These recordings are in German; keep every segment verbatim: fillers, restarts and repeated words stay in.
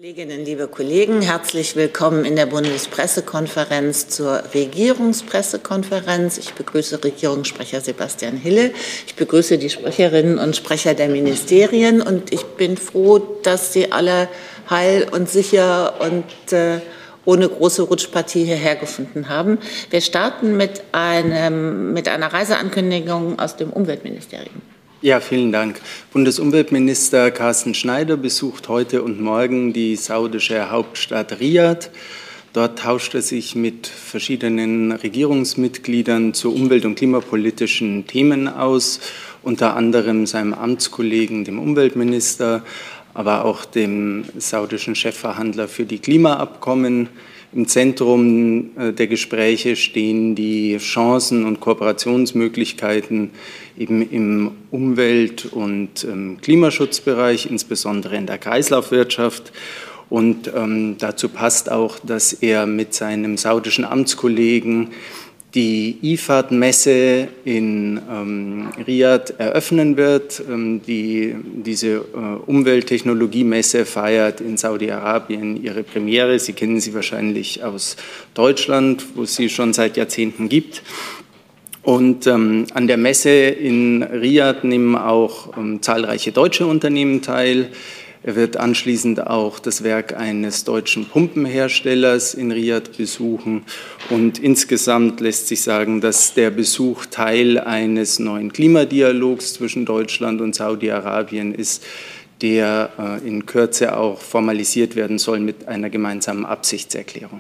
Kolleginnen, liebe Kollegen, herzlich willkommen in der Bundespressekonferenz zur Regierungspressekonferenz. Ich begrüße Regierungssprecher Sebastian Hille. Ich begrüße die Sprecherinnen und Sprecher der Ministerien und ich bin froh, dass Sie alle heil und sicher und äh, ohne große Rutschpartie hierher gefunden haben. Wir starten mit, einem, mit einer Reiseankündigung aus dem Umweltministerium. Ja, vielen Dank. Bundesumweltminister Carsten Schneider besucht heute und morgen die saudische Hauptstadt Riad. Dort tauscht er sich mit verschiedenen Regierungsmitgliedern zu umwelt- und klimapolitischen Themen aus, unter anderem seinem Amtskollegen, dem Umweltminister, aber auch dem saudischen Chefverhandler für die Klimaabkommen. Im Zentrum der Gespräche stehen die Chancen und Kooperationsmöglichkeiten eben im Umwelt- und Klimaschutzbereich, insbesondere in der Kreislaufwirtschaft. Und ähm, dazu passt auch, dass er mit seinem saudischen Amtskollegen die I F A D-Messe in ähm, Riad eröffnen wird. Ähm, die, diese äh, Umwelttechnologiemesse feiert in Saudi-Arabien ihre Premiere. Sie kennen sie wahrscheinlich aus Deutschland, wo es sie schon seit Jahrzehnten gibt. Und ähm, an der Messe in Riad nehmen auch ähm, zahlreiche deutsche Unternehmen teil. Er wird anschließend auch das Werk eines deutschen Pumpenherstellers in Riad besuchen. Und insgesamt lässt sich sagen, dass der Besuch Teil eines neuen Klimadialogs zwischen Deutschland und Saudi-Arabien ist, der äh, in Kürze auch formalisiert werden soll mit einer gemeinsamen Absichtserklärung.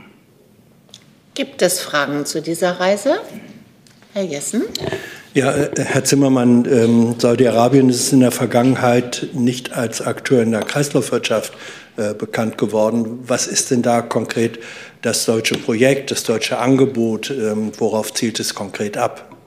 Gibt es Fragen zu dieser Reise? Herr Jessen. Ja, Herr Zimmermann, ähm, Saudi-Arabien ist in der Vergangenheit nicht als Akteur in der Kreislaufwirtschaft äh, bekannt geworden. Was ist denn da konkret das deutsche Projekt, das deutsche Angebot? Ähm, worauf zielt es konkret ab?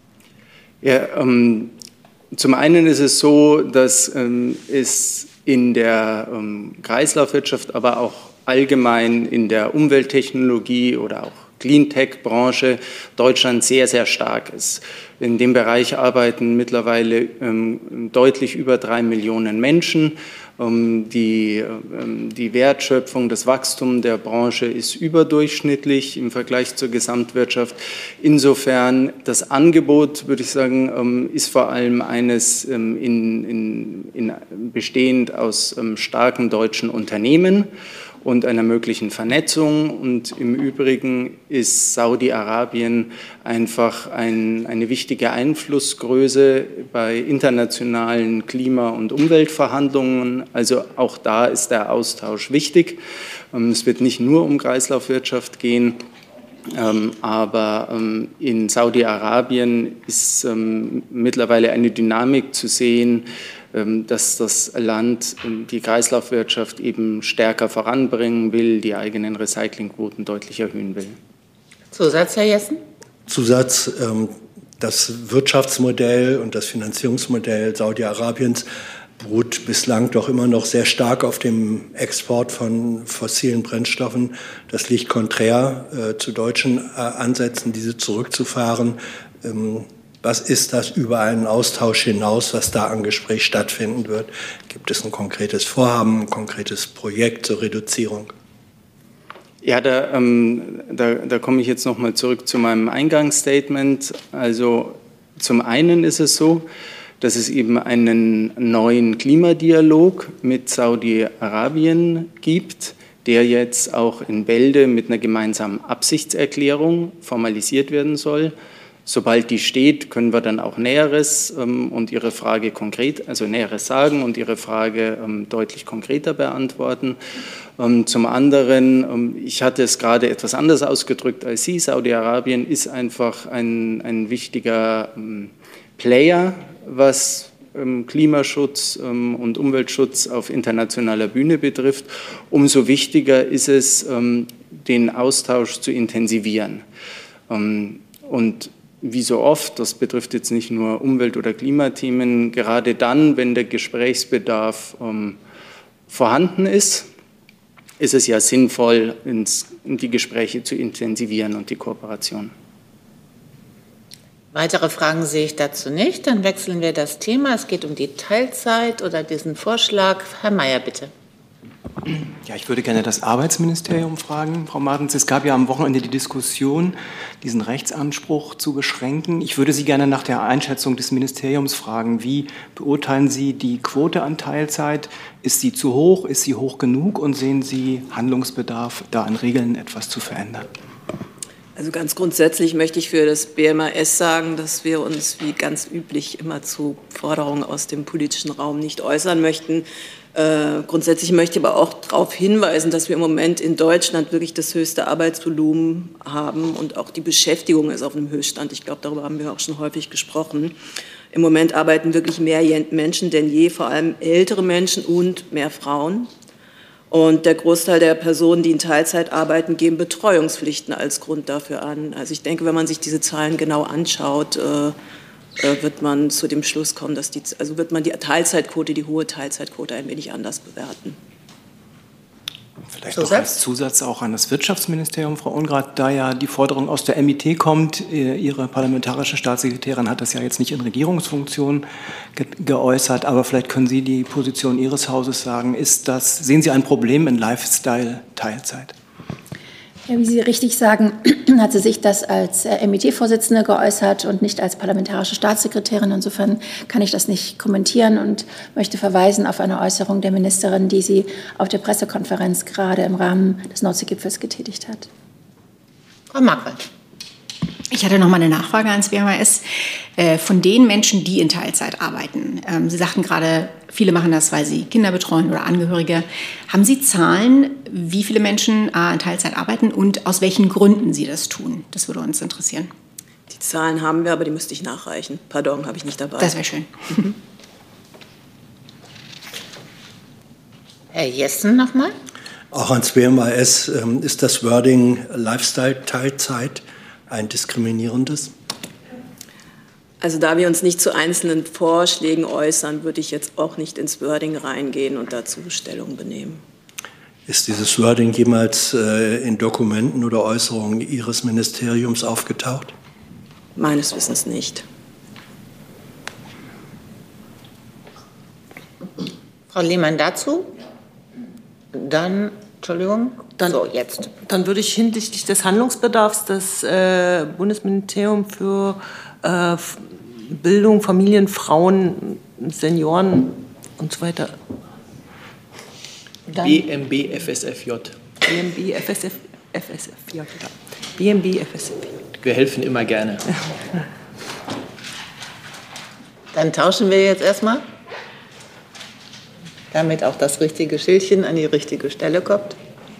Ja, ähm, zum einen ist es so, dass ähm, es in der ähm, Kreislaufwirtschaft, aber auch allgemein in der Umwelttechnologie oder auch Cleantech-Branche Deutschland sehr, sehr stark ist. In dem Bereich arbeiten mittlerweile ähm, deutlich über drei Millionen Menschen. Ähm, die, ähm, die Wertschöpfung, das Wachstum der Branche ist überdurchschnittlich im Vergleich zur Gesamtwirtschaft. Insofern das Angebot, würde ich sagen, ähm, ist vor allem eines ähm, in, in, in bestehend aus ähm, starken deutschen Unternehmen und einer möglichen Vernetzung. Und im Übrigen ist Saudi-Arabien einfach ein, eine wichtige Einflussgröße bei internationalen Klima- und Umweltverhandlungen. Also auch da ist der Austausch wichtig. Es wird nicht nur um Kreislaufwirtschaft gehen, aber in Saudi-Arabien ist mittlerweile eine Dynamik zu sehen, dass das Land die Kreislaufwirtschaft eben stärker voranbringen will, die eigenen Recyclingquoten deutlich erhöhen will. Zusatz, Herr Jessen? Zusatz, das Wirtschaftsmodell und das Finanzierungsmodell Saudi-Arabiens beruht bislang doch immer noch sehr stark auf dem Export von fossilen Brennstoffen. Das liegt konträr äh, zu deutschen äh, Ansätzen, diese zurückzufahren. Ähm, Was ist das über einen Austausch hinaus, was da an Gespräch stattfinden wird? Gibt es ein konkretes Vorhaben, ein konkretes Projekt zur Reduzierung? Ja, da, ähm, da, da komme ich jetzt noch mal zurück zu meinem Eingangsstatement. Also zum einen ist es so, dass es eben einen neuen Klimadialog mit Saudi-Arabien gibt, der jetzt auch in Bälde mit einer gemeinsamen Absichtserklärung formalisiert werden soll. Sobald die steht, können wir dann auch Näheres ähm, und Ihre Frage konkret, also Näheres sagen und Ihre Frage ähm, deutlich konkreter beantworten. Ähm, zum anderen, ähm, ich hatte es gerade etwas anders ausgedrückt als Sie, Saudi-Arabien ist einfach ein, ein wichtiger ähm, Player, was ähm, Klimaschutz ähm, und Umweltschutz auf internationaler Bühne betrifft. Umso wichtiger ist es, ähm, den Austausch zu intensivieren. Ähm, und wie so oft, das betrifft jetzt nicht nur Umwelt- oder Klimathemen, gerade dann, wenn der Gesprächsbedarf ähm, vorhanden ist, ist es ja sinnvoll, ins, die Gespräche zu intensivieren und die Kooperation. Weitere Fragen sehe ich dazu nicht. Dann wechseln wir das Thema. Es geht um die Teilzeit oder diesen Vorschlag. Herr Mayer, bitte. Ja, ich würde gerne das Arbeitsministerium fragen, Frau Martens. Es gab ja am Wochenende die Diskussion, diesen Rechtsanspruch zu beschränken. Ich würde Sie gerne nach der Einschätzung des Ministeriums fragen. Wie beurteilen Sie die Quote an Teilzeit? Ist sie zu hoch? Ist sie hoch genug? Und sehen Sie Handlungsbedarf, da an Regeln etwas zu verändern? Also ganz grundsätzlich möchte ich für das B M A S sagen, dass wir uns wie ganz üblich immer zu Forderungen aus dem politischen Raum nicht äußern möchten. Äh, grundsätzlich möchte ich aber auch darauf hinweisen, dass wir im Moment in Deutschland wirklich das höchste Arbeitsvolumen haben und auch die Beschäftigung ist auf einem Höchststand. Ich glaube, darüber haben wir auch schon häufig gesprochen. Im Moment arbeiten wirklich mehr Menschen denn je, vor allem ältere Menschen und mehr Frauen. Und der Großteil der Personen, die in Teilzeit arbeiten, geben Betreuungspflichten als Grund dafür an. Also ich denke, wenn man sich diese Zahlen genau anschaut, äh, wird man zu dem Schluss kommen, dass die, also wird man die Teilzeitquote, die hohe Teilzeitquote ein wenig anders bewerten. Vielleicht noch als Zusatz auch an das Wirtschaftsministerium, Frau Ungrath, da ja die Forderung aus der M I T kommt. Ihre parlamentarische Staatssekretärin hat das ja jetzt nicht in Regierungsfunktion ge geäußert, aber vielleicht können Sie die Position Ihres Hauses sagen. Ist das, sehen Sie ein Problem in Lifestyle-Teilzeit? Ja, wie Sie richtig sagen, hat sie sich das als M I T-Vorsitzende geäußert und nicht als parlamentarische Staatssekretärin. Insofern kann ich das nicht kommentieren und möchte verweisen auf eine Äußerung der Ministerin, die sie auf der Pressekonferenz gerade im Rahmen des Nordsee-Gipfels getätigt hat. Frau Marquardt. Ich hatte noch mal eine Nachfrage ans B M A S. Von den Menschen, die in Teilzeit arbeiten, Sie sagten gerade, viele machen das, weil sie Kinder betreuen oder Angehörige. Haben Sie Zahlen, wie viele Menschen in Teilzeit arbeiten und aus welchen Gründen sie das tun? Das würde uns interessieren. Die Zahlen haben wir, aber die müsste ich nachreichen. Pardon, habe ich nicht dabei. Das wäre schön. Mhm. Herr Jessen noch mal. Auch ans B M A S ähm, ist das Wording Lifestyle-Teilzeit ein diskriminierendes? Also da wir uns nicht zu einzelnen Vorschlägen äußern, würde ich jetzt auch nicht ins Wording reingehen und dazu Stellung benehmen. Ist dieses Wording jemals äh, in Dokumenten oder Äußerungen Ihres Ministeriums aufgetaucht? Meines Wissens nicht. Frau Lehmann dazu? Dann, Entschuldigung. Dann, so, jetzt. Dann würde ich hinsichtlich des Handlungsbedarfs das äh, Bundesministerium für äh, Bildung, Familien, Frauen, Senioren und so weiter. Dann B M B F S F J. B M B F S F J. B M B F S F J. Wir helfen immer gerne. Dann tauschen wir jetzt erstmal, damit auch das richtige Schildchen an die richtige Stelle kommt.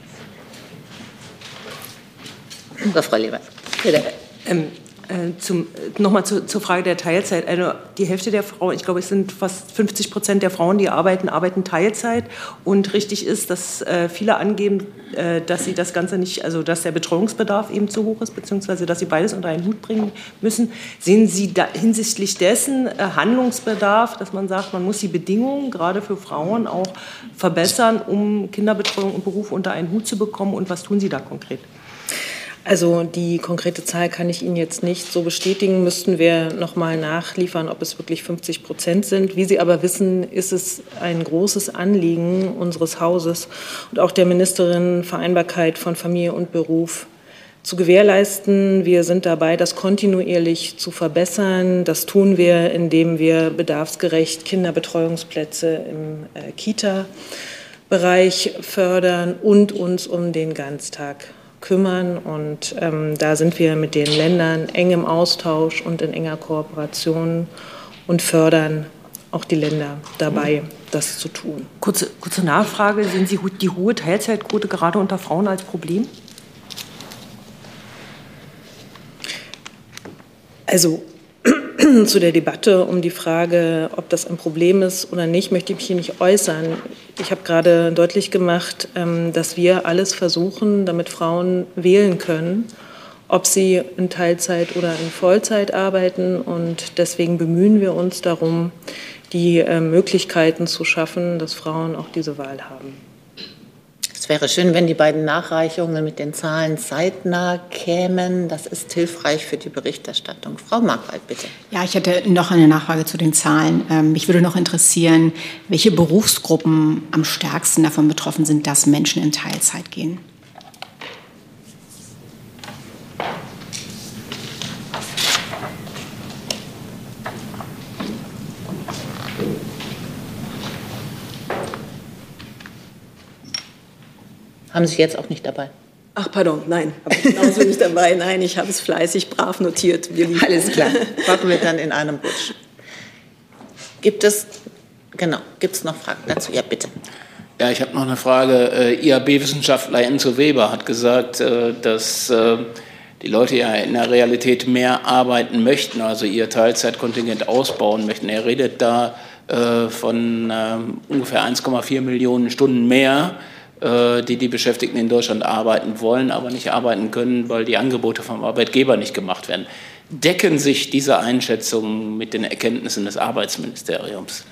So, Frau Lehmann, bitte. Ähm, äh, zum, nochmal zu, zur Frage der Teilzeit. Also die Hälfte der Frauen, ich glaube, es sind fast fünfzig Prozent der Frauen, die arbeiten, arbeiten Teilzeit. Und richtig ist, dass äh, viele angeben, äh, dass sie das Ganze nicht, also dass der Betreuungsbedarf eben zu hoch ist, beziehungsweise dass sie beides unter einen Hut bringen müssen. Sehen Sie da hinsichtlich dessen äh, Handlungsbedarf, dass man sagt, man muss die Bedingungen gerade für Frauen auch verbessern, um Kinderbetreuung und Beruf unter einen Hut zu bekommen? Und was tun Sie da konkret? Also die konkrete Zahl kann ich Ihnen jetzt nicht so bestätigen. Müssten wir noch mal nachliefern, ob es wirklich fünfzig Prozent sind. Wie Sie aber wissen, ist es ein großes Anliegen unseres Hauses und auch der Ministerin, Vereinbarkeit von Familie und Beruf zu gewährleisten. Wir sind dabei, das kontinuierlich zu verbessern. Das tun wir, indem wir bedarfsgerecht Kinderbetreuungsplätze im äh, Kita-Bereich fördern und uns um den Ganztag kümmern. Und ähm, da sind wir mit den Ländern eng im Austausch und in enger Kooperation und fördern auch die Länder dabei, das zu tun. Kurze, kurze Nachfrage, sehen Sie die hohe Teilzeitquote gerade unter Frauen als Problem? Also zu der Debatte um die Frage, ob das ein Problem ist oder nicht, möchte ich mich hier nicht äußern. Ich habe gerade deutlich gemacht, dass wir alles versuchen, damit Frauen wählen können, ob sie in Teilzeit oder in Vollzeit arbeiten. Und deswegen bemühen wir uns darum, die Möglichkeiten zu schaffen, dass Frauen auch diese Wahl haben. Es wäre schön, wenn die beiden Nachreichungen mit den Zahlen zeitnah kämen. Das ist hilfreich für die Berichterstattung. Frau Markwald, bitte. Ja, ich hätte noch eine Nachfrage zu den Zahlen. Mich würde noch interessieren, welche Berufsgruppen am stärksten davon betroffen sind, dass Menschen in Teilzeit gehen. Haben Sie jetzt auch nicht dabei? Ach, pardon, nein, habe ich genauso nicht dabei. Nein, ich habe es fleißig, brav notiert. Alles klar, machen wir dann in einem Rutsch. Gibt es, genau, gibt es noch Fragen dazu? Ja, bitte. Ja, ich habe noch eine Frage. I A B-Wissenschaftler Enzo Weber hat gesagt, dass die Leute ja in der Realität mehr arbeiten möchten, also ihr Teilzeitkontingent ausbauen möchten. Er redet da von ungefähr eins Komma vier Millionen Stunden mehr, die die Beschäftigten in Deutschland arbeiten wollen, aber nicht arbeiten können, weil die Angebote vom Arbeitgeber nicht gemacht werden. Decken sich diese Einschätzungen mit den Erkenntnissen des Arbeitsministeriums?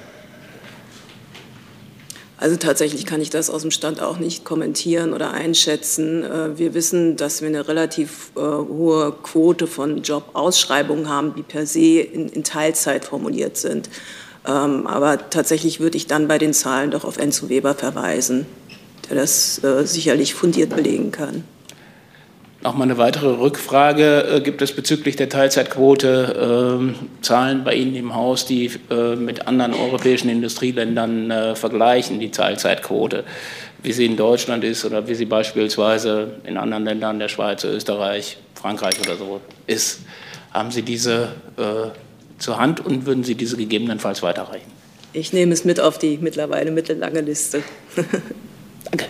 Also tatsächlich kann ich das aus dem Stand auch nicht kommentieren oder einschätzen. Wir wissen, dass wir eine relativ hohe Quote von Jobausschreibungen haben, die per se in, in Teilzeit formuliert sind. Aber tatsächlich würde ich dann bei den Zahlen doch auf Enzo Weber verweisen, der das äh, sicherlich fundiert belegen kann. Noch mal eine weitere Rückfrage. Äh, gibt es bezüglich der Teilzeitquote äh, Zahlen bei Ihnen im Haus, die äh, mit anderen europäischen Industrieländern äh, vergleichen, die Teilzeitquote, wie sie in Deutschland ist oder wie sie beispielsweise in anderen Ländern, der Schweiz, Österreich, Frankreich oder so ist? Haben Sie diese äh, zur Hand und würden Sie diese gegebenenfalls weiterreichen? Ich nehme es mit auf die mittlerweile mittellange Liste. Danke.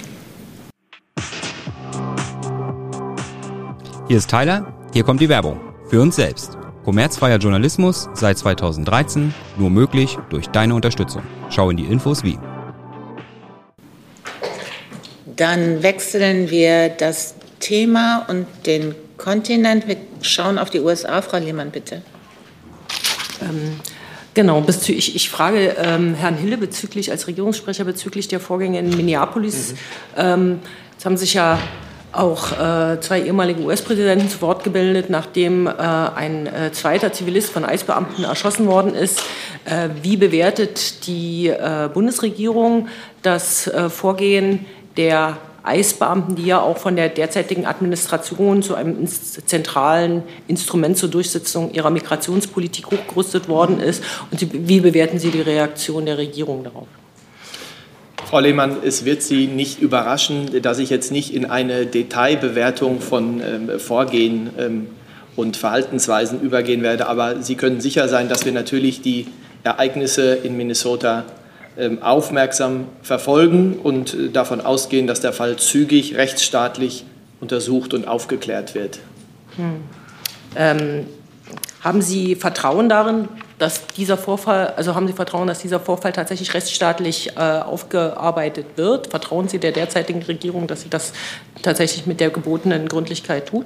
Hier ist Tyler, hier kommt die Werbung. Für uns selbst. Kommerzfreier Journalismus seit zweitausenddreizehn, nur möglich durch deine Unterstützung. Schau in die Infos wie. Dann wechseln wir das Thema und den Kontinent. Wir schauen auf die U S A. Frau Lehmann, bitte. Ähm. Genau, ich, ich frage ähm, Herrn Hille bezüglich, als Regierungssprecher bezüglich der Vorgänge in Minneapolis. Mhm. Ähm, es haben sich ja auch äh, zwei ehemalige U S-Präsidenten zu Wort gebildet, nachdem äh, ein äh, zweiter Zivilist von ICE-Beamten erschossen worden ist. Äh, wie bewertet die äh, Bundesregierung das äh, Vorgehen der ICE-Beamten, die ja auch von der derzeitigen Administration zu einem zentralen Instrument zur Durchsetzung ihrer Migrationspolitik hochgerüstet worden ist? Und wie bewerten Sie die Reaktion der Regierung darauf? Frau Lehmann, es wird Sie nicht überraschen, dass ich jetzt nicht in eine Detailbewertung von ähm, Vorgehen ähm, und Verhaltensweisen übergehen werde. Aber Sie können sicher sein, dass wir natürlich die Ereignisse in Minnesota aufmerksam verfolgen und davon ausgehen, dass der Fall zügig rechtsstaatlich untersucht und aufgeklärt wird. Hm. Ähm, haben Sie Vertrauen darin, dass dieser Vorfall, also haben Sie Vertrauen, dass dieser Vorfall tatsächlich rechtsstaatlich äh, aufgearbeitet wird? Vertrauen Sie der derzeitigen Regierung, dass sie das tatsächlich mit der gebotenen Gründlichkeit tut?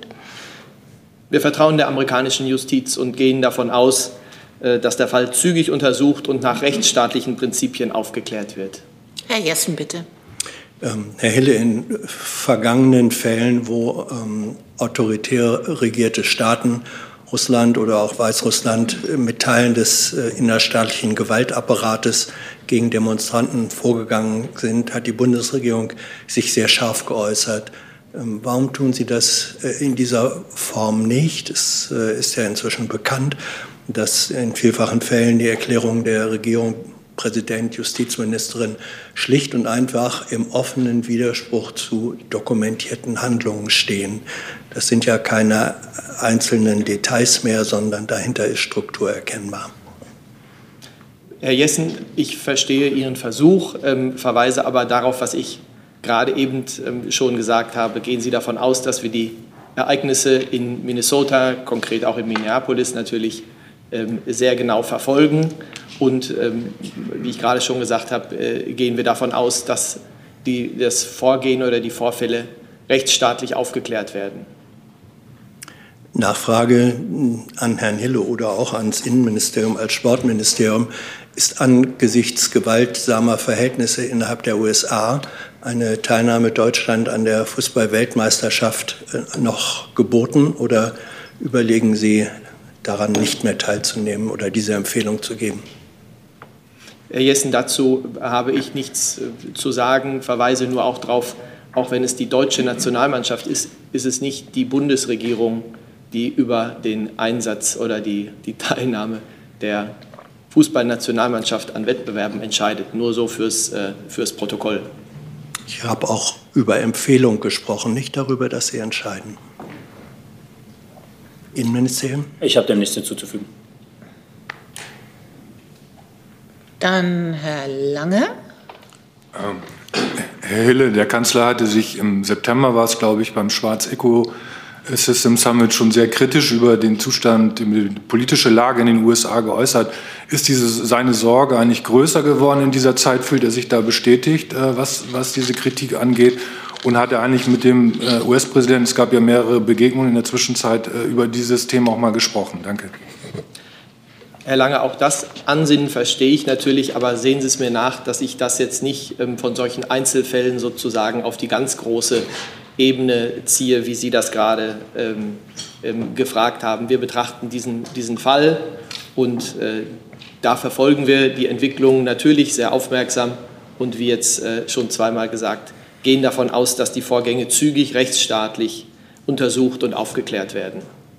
Wir vertrauen der amerikanischen Justiz und gehen davon aus, dass der Fall zügig untersucht und nach rechtsstaatlichen Prinzipien aufgeklärt wird. Herr Jessen, bitte. Ähm, Herr Hille, in vergangenen Fällen, wo ähm, autoritär regierte Staaten, Russland oder auch Weißrussland, mit Teilen des äh, innerstaatlichen Gewaltapparates gegen Demonstranten vorgegangen sind, hat die Bundesregierung sich sehr scharf geäußert. Ähm, warum tun Sie das äh, in dieser Form nicht? Es äh, ist ja inzwischen bekannt, dass in vielfachen Fällen die Erklärungen der Regierung, Präsident, Justizministerin schlicht und einfach im offenen Widerspruch zu dokumentierten Handlungen stehen. Das sind ja keine einzelnen Details mehr, sondern dahinter ist Struktur erkennbar. Herr Jessen, ich verstehe Ihren Versuch, ähm, verweise aber darauf, was ich gerade eben ähm, schon gesagt habe. Gehen Sie davon aus, dass wir die Ereignisse in Minnesota, konkret auch in Minneapolis natürlich, sehr genau verfolgen. Und ähm, wie ich gerade schon gesagt habe, äh, gehen wir davon aus, dass die, das Vorgehen oder die Vorfälle rechtsstaatlich aufgeklärt werden. Nachfrage an Herrn Hille oder auch ans Innenministerium als Sportministerium. Ist angesichts gewaltsamer Verhältnisse innerhalb der U S A eine Teilnahme Deutschland an der Fußball-Weltmeisterschaft noch geboten oder überlegen Sie, daran nicht mehr teilzunehmen oder diese Empfehlung zu geben? Herr Jessen, dazu habe ich nichts zu sagen, verweise nur auch darauf, auch wenn es die deutsche Nationalmannschaft ist, ist es nicht die Bundesregierung, die über den Einsatz oder die, die Teilnahme der Fußballnationalmannschaft an Wettbewerben entscheidet. Nur so fürs, äh, fürs Protokoll. Ich habe auch über Empfehlung gesprochen, nicht darüber, dass Sie entscheiden. Innenministerium? Ich habe dem nichts hinzuzufügen. Dann Herr Lange. Ähm, Herr Hille, der Kanzler hatte sich im September, war es glaube ich, beim Schwarz-Eco-System Summit schon sehr kritisch über den Zustand, die politische Lage in den U S A geäußert. Ist diese, seine Sorge eigentlich größer geworden in dieser Zeit? Fühlt er sich da bestätigt, was, was diese Kritik angeht? Und hat er eigentlich mit dem U S-Präsidenten, es gab ja mehrere Begegnungen in der Zwischenzeit, über dieses Thema auch mal gesprochen? Danke. Herr Lange, auch das Ansinnen verstehe ich natürlich, aber sehen Sie es mir nach, dass ich das jetzt nicht ähm, von solchen Einzelfällen sozusagen auf die ganz große Ebene ziehe, wie Sie das gerade ähm, ähm, gefragt haben. Wir betrachten diesen, diesen Fall und äh, da verfolgen wir die Entwicklung natürlich sehr aufmerksam und wie jetzt äh, schon zweimal gesagt, gehen davon aus, dass die Vorgänge zügig rechtsstaatlich untersucht und aufgeklärt werden.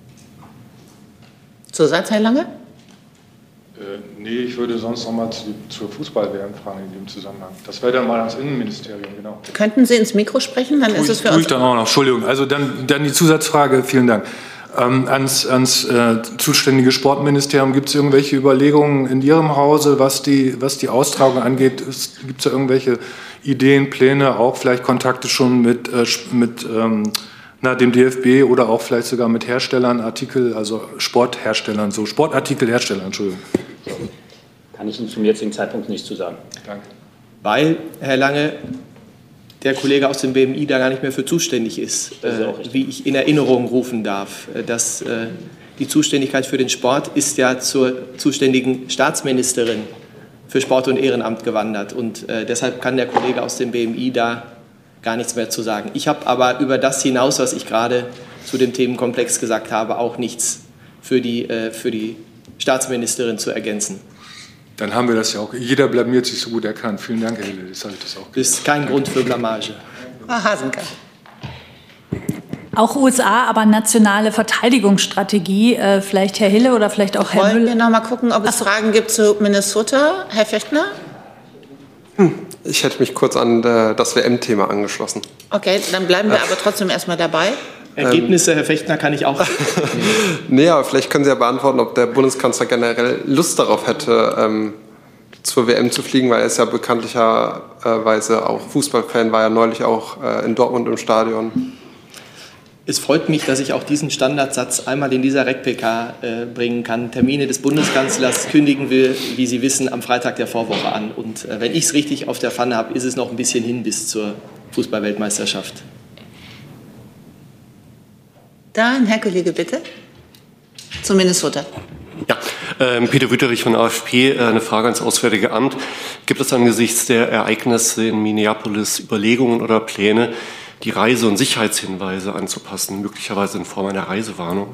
Zusatz, Herr Lange? Äh, nee, ich würde sonst noch mal zu, zur Fußball-W M fragen in dem Zusammenhang. Das wäre dann mal ans Innenministerium, genau. Könnten Sie ins Mikro sprechen? Dann tue ist es für tue uns. ich dann auch noch, Entschuldigung. Also dann, dann die Zusatzfrage, vielen Dank. Ähm, ans ans äh, zuständige Sportministerium, gibt es irgendwelche Überlegungen in Ihrem Hause, was die, was die Austragung angeht? Gibt es da irgendwelche Ideen, Pläne, auch vielleicht Kontakte schon mit, äh, mit ähm, na, dem D F B oder auch vielleicht sogar mit Herstellern, Artikel, also Sportherstellern, so Sportartikelherstellern, Entschuldigung. Kann ich Ihnen zum jetzigen Zeitpunkt nichts zu sagen. Danke. Weil, Herr Lange, der Kollege aus dem B M I da gar nicht mehr für zuständig ist, äh, wie ich in Erinnerung rufen darf. Dass äh, die Zuständigkeit für den Sport ist ja zur zuständigen Staatsministerin für Sport und Ehrenamt gewandert. Und äh, deshalb kann der Kollege aus dem B M I da gar nichts mehr zu sagen. Ich habe aber über das hinaus, was ich gerade zu dem Themenkomplex gesagt habe, auch nichts für die, äh, für die Staatsministerin zu ergänzen. Dann haben wir das ja auch. Jeder blamiert sich so gut er kann. Vielen Dank, Herr Hille. Das habe ich das auch Das ist kein Grund für Blamage. Frau Hasenkamp. Auch U S A, aber nationale Verteidigungsstrategie. Äh, vielleicht Herr Hille oder vielleicht auch Herr Wollen Müller. wir noch mal gucken, ob es Fragen gibt zu Minnesota? Herr Fechtner? Ich hätte mich kurz an das W M-Thema angeschlossen. Okay, dann bleiben wir aber trotzdem erstmal dabei. Ergebnisse, Herr Fechtner, kann ich auch. Nee, aber vielleicht können Sie ja beantworten, ob der Bundeskanzler generell Lust darauf hätte, ähm, zur W M zu fliegen, weil er ist ja bekanntlicherweise auch Fußballfan, war ja neulich auch äh, in Dortmund im Stadion. Es freut mich, dass ich auch diesen Standardsatz einmal in dieser R E C P K äh, bringen kann. Termine des Bundeskanzlers kündigen wir, wie Sie wissen, am Freitag der Vorwoche an. Und äh, wenn ich es richtig auf der Pfanne habe, ist es noch ein bisschen hin bis zur Fußball-Weltmeisterschaft. Dann, Herr Kollege, bitte. Zu Minnesota. Ja, ähm, Peter Wüterich von der A F P, äh, eine Frage ans Auswärtige Amt. Gibt es angesichts der Ereignisse in Minneapolis Überlegungen oder Pläne, die Reise- und Sicherheitshinweise anzupassen, möglicherweise in Form einer Reisewarnung?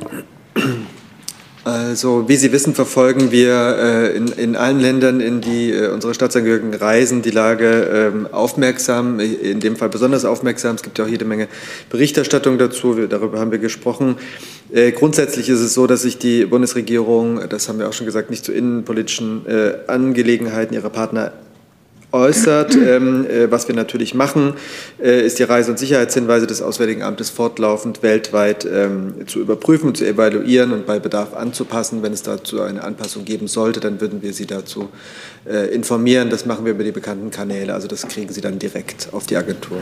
Also, wie Sie wissen, verfolgen wir äh, in, in allen Ländern, in die äh, unsere Staatsangehörigen reisen, die Lage äh, aufmerksam, in dem Fall besonders aufmerksam. Es gibt ja auch jede Menge Berichterstattung dazu, wir, darüber haben wir gesprochen. Äh, grundsätzlich ist es so, dass sich die Bundesregierung, das haben wir auch schon gesagt, nicht zu innenpolitischen äh, Angelegenheiten ihrer Partner äußert. Ähm, äh, was wir natürlich machen, äh, ist die Reise- und Sicherheitshinweise des Auswärtigen Amtes fortlaufend weltweit ähm, zu überprüfen, zu evaluieren und bei Bedarf anzupassen. Wenn es dazu eine Anpassung geben sollte, dann würden wir Sie dazu äh, informieren. Das machen wir über die bekannten Kanäle. Also das kriegen Sie dann direkt auf die Agentur.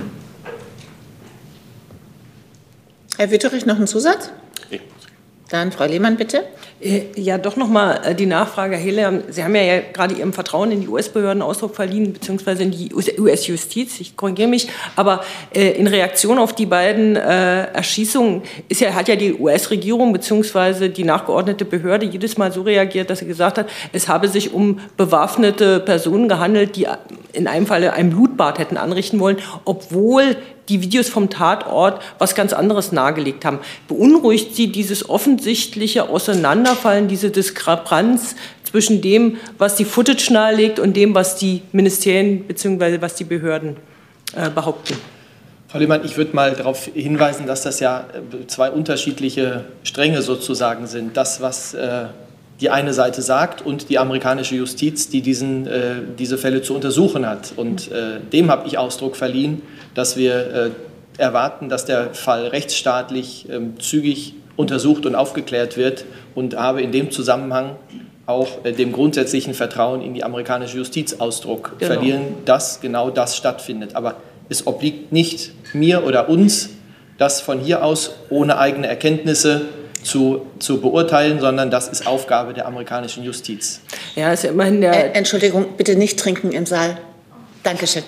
Herr Wüterich, noch ein Zusatz? Nee. Dann Frau Lehmann, bitte. Ja, doch nochmal die Nachfrage, Herr Hille. Sie haben ja gerade Ihrem Vertrauen in die U S-Behörden Ausdruck verliehen, beziehungsweise in die U S-Justiz. Ich korrigiere mich. Aber äh, in Reaktion auf die beiden äh, Erschießungen ist ja, hat ja die U S-Regierung beziehungsweise die nachgeordnete Behörde jedes Mal so reagiert, dass sie gesagt hat, es habe sich um bewaffnete Personen gehandelt, die in einem Falle ein Blutbad hätten anrichten wollen, obwohl die Videos vom Tatort was ganz anderes nahegelegt haben. Beunruhigt Sie dieses offensichtliche Auseinanderfallen, diese Diskrepanz zwischen dem, was die Footage nahelegt und dem, was die Ministerien bzw. was die Behörden äh, behaupten? Frau Lehmann, ich würde mal darauf hinweisen, dass das ja zwei unterschiedliche Stränge sozusagen sind. Das, was äh, die eine Seite sagt und die amerikanische Justiz, die diesen, äh, diese Fälle zu untersuchen hat. Und äh, dem habe ich Ausdruck verliehen, dass wir äh, erwarten, dass der Fall rechtsstaatlich äh, zügig untersucht und aufgeklärt wird, und habe in dem Zusammenhang auch äh, dem grundsätzlichen Vertrauen in die amerikanische Justiz Ausdruck genau. verliehen, dass genau das stattfindet. Aber es obliegt nicht mir oder uns, das von hier aus ohne eigene Erkenntnisse Zu, zu beurteilen, sondern das ist Aufgabe der amerikanischen Justiz. Ja, ist ja immerhin der Entschuldigung, bitte nicht trinken im Saal. Dankeschön.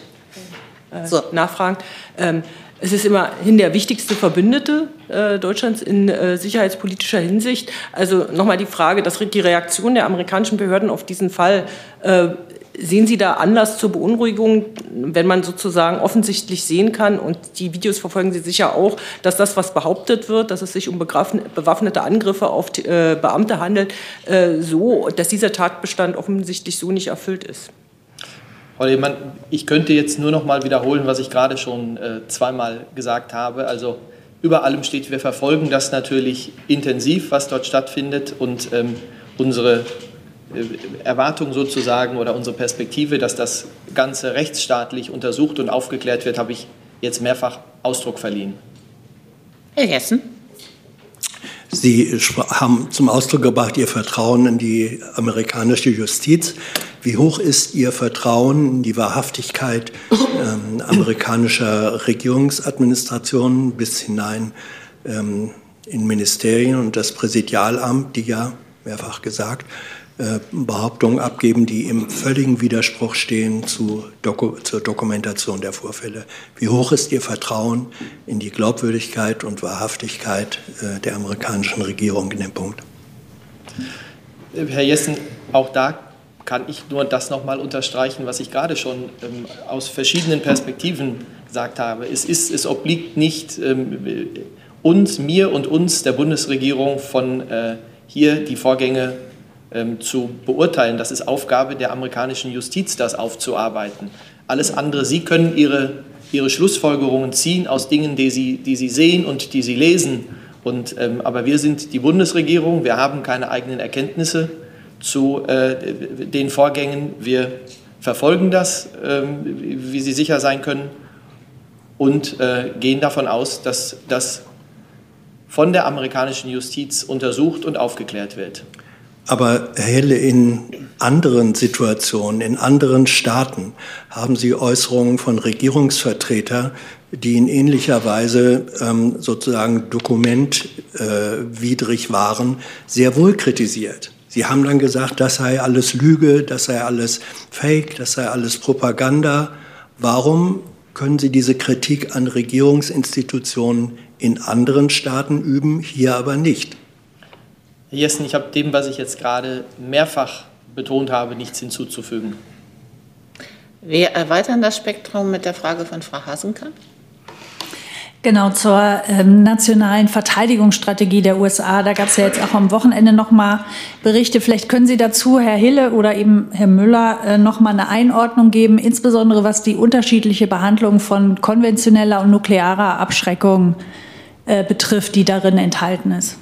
So. Nachfragen. Ähm, es ist immerhin der wichtigste Verbündete äh, Deutschlands in äh, sicherheitspolitischer Hinsicht. Also nochmal die Frage, dass die Reaktion der amerikanischen Behörden auf diesen Fall, äh, sehen Sie da Anlass zur Beunruhigung, wenn man sozusagen offensichtlich sehen kann, und die Videos verfolgen Sie sicher auch, dass das, was behauptet wird, dass es sich um bewaffnete Angriffe auf äh, Beamte handelt, äh, so, dass dieser Tatbestand offensichtlich so nicht erfüllt ist? Frau Lehmann, ich könnte jetzt nur noch mal wiederholen, was ich gerade schon äh, zweimal gesagt habe. Also über allem steht, wir verfolgen das natürlich intensiv, was dort stattfindet, und ähm, unsere Erwartung sozusagen oder unsere Perspektive, dass das Ganze rechtsstaatlich untersucht und aufgeklärt wird, habe ich jetzt mehrfach Ausdruck verliehen. Herr Jessen. Sie haben zum Ausdruck gebracht Ihr Vertrauen in die amerikanische Justiz. Wie hoch ist Ihr Vertrauen in die Wahrhaftigkeit ähm, amerikanischer Regierungsadministrationen bis hinein ähm, in Ministerien und das Präsidialamt, die ja, mehrfach gesagt, Behauptungen abgeben, die im völligen Widerspruch stehen zu Doku- zur Dokumentation der Vorfälle. Wie hoch ist Ihr Vertrauen in die Glaubwürdigkeit und Wahrhaftigkeit äh, der amerikanischen Regierung in dem Punkt? Herr Jessen, auch da kann ich nur das noch mal unterstreichen, was ich gerade schon ähm, aus verschiedenen Perspektiven gesagt habe. Es, ist, es obliegt nicht ähm, uns, mir und uns, der Bundesregierung, von äh, hier die Vorgänge zu beurteilen. Das ist Aufgabe der amerikanischen Justiz, das aufzuarbeiten. Alles andere, Sie können Ihre, Ihre Schlussfolgerungen ziehen aus Dingen, die Sie, die Sie sehen und die Sie lesen. Und, ähm, aber wir sind die Bundesregierung, wir haben keine eigenen Erkenntnisse zu äh, den Vorgängen. Wir verfolgen das, ähm, wie Sie sicher sein können, und äh, gehen davon aus, dass das von der amerikanischen Justiz untersucht und aufgeklärt wird. Aber Herr Hille, in anderen Situationen, in anderen Staaten haben Sie Äußerungen von Regierungsvertretern, die in ähnlicher Weise ähm, sozusagen dokumentwidrig äh, waren, sehr wohl kritisiert. Sie haben dann gesagt, das sei alles Lüge, das sei alles Fake, das sei alles Propaganda. Warum können Sie diese Kritik an Regierungsinstitutionen in anderen Staaten üben, hier aber nicht? Herr Jessen, ich habe dem, was ich jetzt gerade mehrfach betont habe, nichts hinzuzufügen. Wir erweitern das Spektrum mit der Frage von Frau Hasenkamp. Genau, zur ähm, nationalen Verteidigungsstrategie der U S A. Da gab es ja jetzt auch am Wochenende noch mal Berichte. Vielleicht können Sie dazu, Herr Hille oder eben Herr Müller, äh, noch mal eine Einordnung geben, insbesondere was die unterschiedliche Behandlung von konventioneller und nuklearer Abschreckung äh, betrifft, die darin enthalten ist.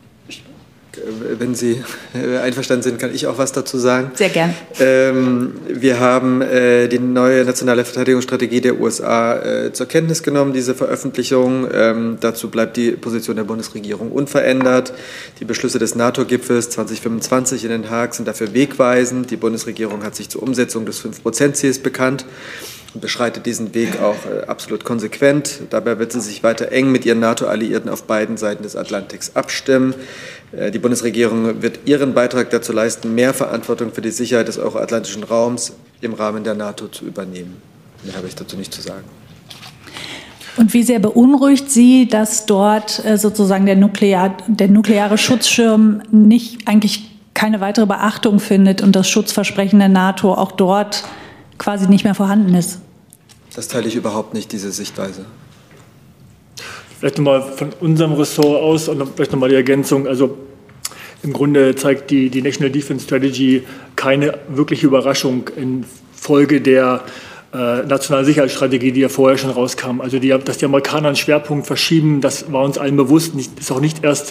Wenn Sie einverstanden sind, kann ich auch was dazu sagen. Sehr gern. Ähm, wir haben äh, die neue nationale Verteidigungsstrategie der U S A äh, zur Kenntnis genommen, diese Veröffentlichung. Ähm, dazu bleibt die Position der Bundesregierung unverändert. Die Beschlüsse des NATO-Gipfels zwanzig fünfundzwanzig in Den Haag sind dafür wegweisend. Die Bundesregierung hat sich zur Umsetzung des fünf Prozent Ziels bekannt. beschreitet diesen Weg auch äh, absolut konsequent. Dabei wird sie sich weiter eng mit ihren NATO-Alliierten auf beiden Seiten des Atlantiks abstimmen. Äh, die Bundesregierung wird ihren Beitrag dazu leisten, mehr Verantwortung für die Sicherheit des euroatlantischen Raums im Rahmen der NATO zu übernehmen. Mehr habe ich dazu nicht zu sagen. Und wie sehr beunruhigt Sie, dass dort äh, sozusagen der, Nuklear, der nukleare Schutzschirm nicht eigentlich keine weitere Beachtung findet und das Schutzversprechen der NATO auch dort quasi nicht mehr vorhanden ist? Das teile ich überhaupt nicht, diese Sichtweise. Vielleicht nochmal von unserem Ressort aus und vielleicht nochmal die Ergänzung. Also im Grunde zeigt die, die National Defense Strategy keine wirkliche Überraschung infolge der äh, nationalen Sicherheitsstrategie, die ja vorher schon rauskam. Also die, dass die Amerikaner einen Schwerpunkt verschieben, das war uns allen bewusst. Nicht, ist auch nicht erst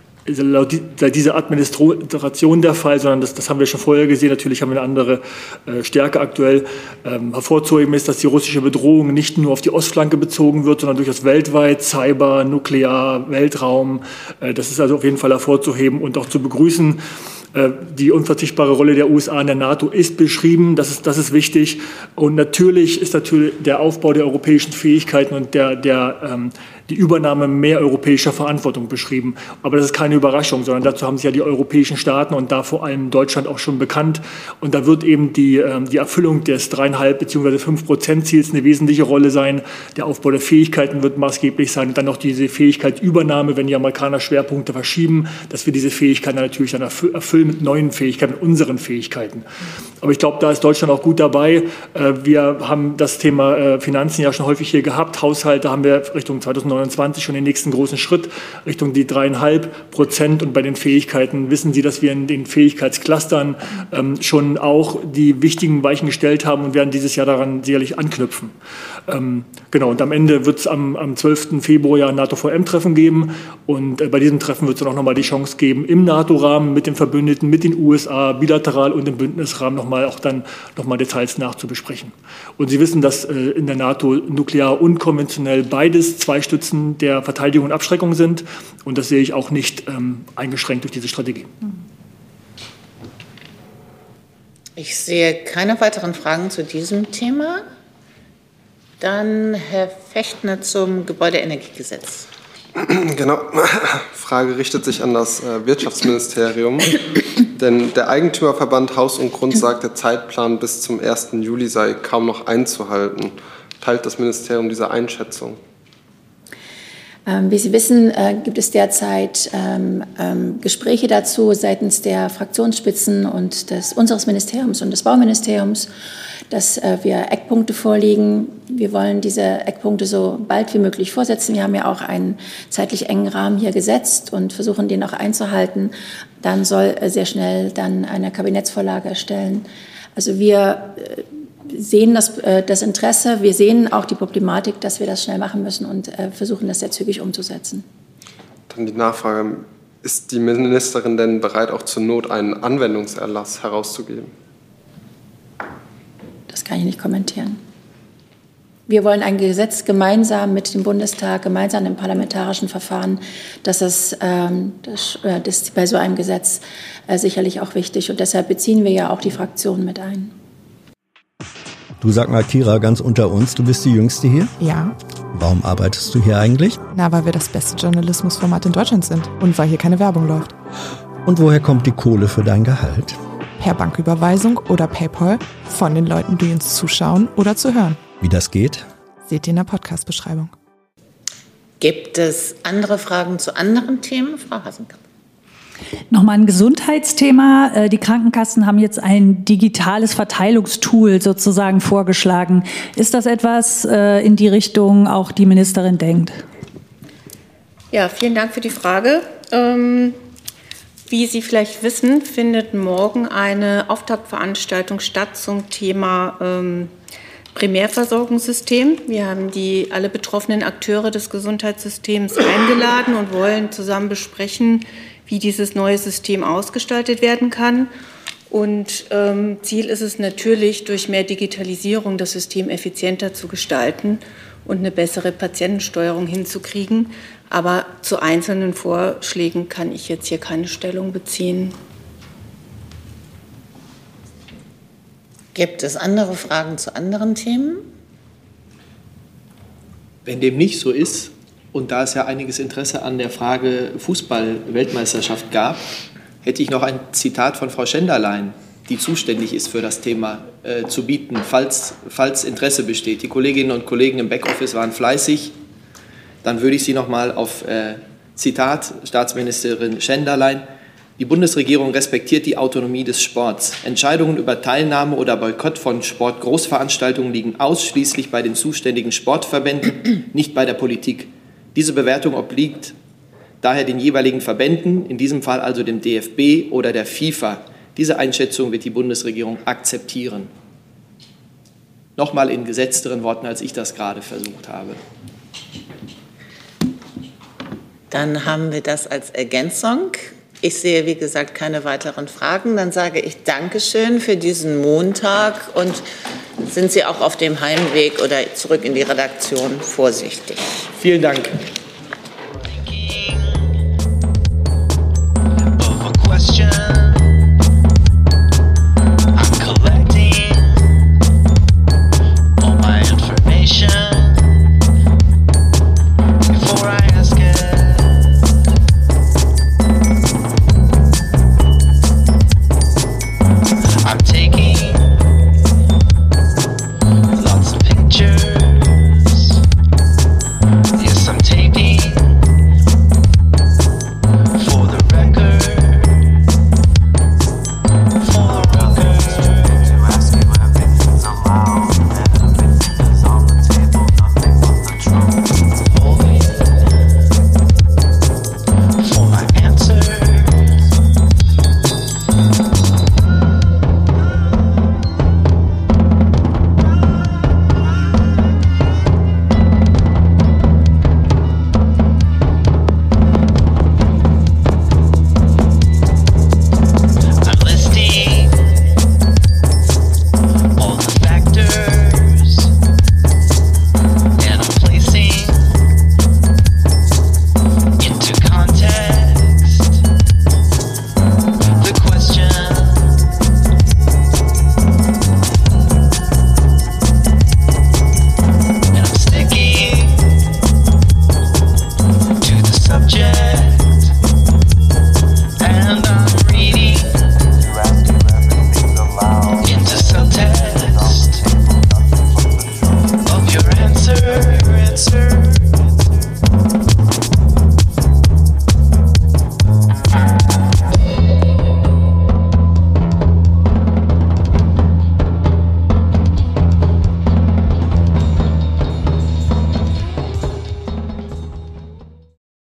seit dieser Administration der Fall, sondern das, das haben wir schon vorher gesehen. Natürlich haben wir eine andere äh, Stärke aktuell. Ähm, hervorzuheben ist, dass die russische Bedrohung nicht nur auf die Ostflanke bezogen wird, sondern durchaus weltweit, Cyber, Nuklear, Weltraum. Äh, das ist also auf jeden Fall hervorzuheben und auch zu begrüßen. Äh, die unverzichtbare Rolle der U S A in der NATO ist beschrieben, das ist, das ist wichtig. Und natürlich ist natürlich der Aufbau der europäischen Fähigkeiten und der, der ähm, die Übernahme mehr europäischer Verantwortung beschrieben. Aber das ist keine Überraschung, sondern dazu haben sich ja die europäischen Staaten und da vor allem Deutschland auch schon bekannt. Und da wird eben die, die Erfüllung des dreieinhalb bzw. fünf Prozent Ziels eine wesentliche Rolle sein. Der Aufbau der Fähigkeiten wird maßgeblich sein. Und dann noch diese Fähigkeitsübernahme, wenn die Amerikaner Schwerpunkte verschieben, dass wir diese Fähigkeiten natürlich dann erfüllen mit neuen Fähigkeiten, mit unseren Fähigkeiten. Aber ich glaube, da ist Deutschland auch gut dabei. Wir haben das Thema Finanzen ja schon häufig hier gehabt. Haushalte haben wir Richtung zweitausendneunundzwanzig schon den nächsten großen Schritt Richtung die dreieinhalb Prozent. Und bei den Fähigkeiten wissen Sie, dass wir in den Fähigkeitsclustern ähm, schon auch die wichtigen Weichen gestellt haben und werden dieses Jahr daran sicherlich anknüpfen. Ähm, genau, und am Ende wird es am, am zwölften Februar ja ein NATO-V M-Treffen geben. Und äh, bei diesem Treffen wird es dann auch nochmal die Chance geben, im NATO-Rahmen mit den Verbündeten, mit den U S A, bilateral und im Bündnisrahmen nochmal auch dann nochmal Details nachzubesprechen. Und Sie wissen, dass äh, in der NATO nuklear und konventionell beides zwei Stützen der Verteidigung und Abschreckung sind. Und das sehe ich auch nicht ähm, eingeschränkt durch diese Strategie. Ich sehe keine weiteren Fragen zu diesem Thema. Dann Herr Fechtner zum Gebäudeenergiegesetz. Genau, Frage richtet sich an das Wirtschaftsministerium, denn der Eigentümerverband Haus und Grund sagt, der Zeitplan bis zum ersten Juli sei kaum noch einzuhalten. Teilt das Ministerium diese Einschätzung? Wie Sie wissen, gibt es derzeit Gespräche dazu seitens der Fraktionsspitzen und des, unseres Ministeriums und des Bauministeriums, dass wir Eckpunkte vorlegen. Wir wollen diese Eckpunkte so bald wie möglich vorsetzen. Wir haben ja auch einen zeitlich engen Rahmen hier gesetzt und versuchen, den auch einzuhalten. Dann soll sehr schnell dann eine Kabinettsvorlage erstellen. Also wir sehen das, das Interesse, wir sehen auch die Problematik, dass wir das schnell machen müssen und versuchen, das sehr zügig umzusetzen. Dann die Nachfrage, ist die Ministerin denn bereit, auch zur Not einen Anwendungserlass herauszugeben? Das kann ich nicht kommentieren. Wir wollen ein Gesetz gemeinsam mit dem Bundestag, gemeinsam im parlamentarischen Verfahren. Das ist, ähm, das, das ist bei so einem Gesetz äh, sicherlich auch wichtig. Und deshalb beziehen wir ja auch die Fraktionen mit ein. Du, sag mal, Kira, ganz unter uns, du bist die Jüngste hier? Ja. Warum arbeitest du hier eigentlich? Na, weil wir das beste Journalismusformat in Deutschland sind und weil hier keine Werbung läuft. Und woher kommt die Kohle für dein Gehalt? Per Banküberweisung oder PayPal von den Leuten, die uns zuschauen oder zu hören. Wie das geht? Seht ihr in der Podcast-Beschreibung. Gibt es andere Fragen zu anderen Themen, Frau Hasenkamp? Nochmal ein Gesundheitsthema. Die Krankenkassen haben jetzt ein digitales Verteilungstool sozusagen vorgeschlagen. Ist das etwas, in die Richtung auch die Ministerin denkt? Ja, vielen Dank für die Frage. Ähm, wie Sie vielleicht wissen, findet morgen eine Auftaktveranstaltung statt zum Thema ähm, Primärversorgungssystem. Wir haben die alle betroffenen Akteure des Gesundheitssystems eingeladen und wollen zusammen besprechen, wie dieses neue System ausgestaltet werden kann. Und ähm, Ziel ist es natürlich, durch mehr Digitalisierung das System effizienter zu gestalten und eine bessere Patientensteuerung hinzukriegen. Aber zu einzelnen Vorschlägen kann ich jetzt hier keine Stellung beziehen. Gibt es andere Fragen zu anderen Themen? Wenn dem nicht so ist, und da es ja einiges Interesse an der Frage Fußball-Weltmeisterschaft gab, hätte ich noch ein Zitat von Frau Schenderlein, die zuständig ist für das Thema, äh, zu bieten, falls, falls Interesse besteht. Die Kolleginnen und Kollegen im Backoffice waren fleißig. Dann würde ich Sie noch mal auf äh, Zitat Staatsministerin Schenderlein: Die Bundesregierung respektiert die Autonomie des Sports. Entscheidungen über Teilnahme oder Boykott von Sportgroßveranstaltungen liegen ausschließlich bei den zuständigen Sportverbänden, nicht bei der Politik. Diese Bewertung obliegt daher den jeweiligen Verbänden, in diesem Fall also dem D F B oder der FIFA. Diese Einschätzung wird die Bundesregierung akzeptieren. Nochmal in gesetzteren Worten, als ich das gerade versucht habe. Dann haben wir das als Ergänzung. Ich sehe, wie gesagt, keine weiteren Fragen. Dann sage ich Dankeschön für diesen Montag und sind Sie auch auf dem Heimweg oder zurück in die Redaktion vorsichtig. Vielen Dank. Question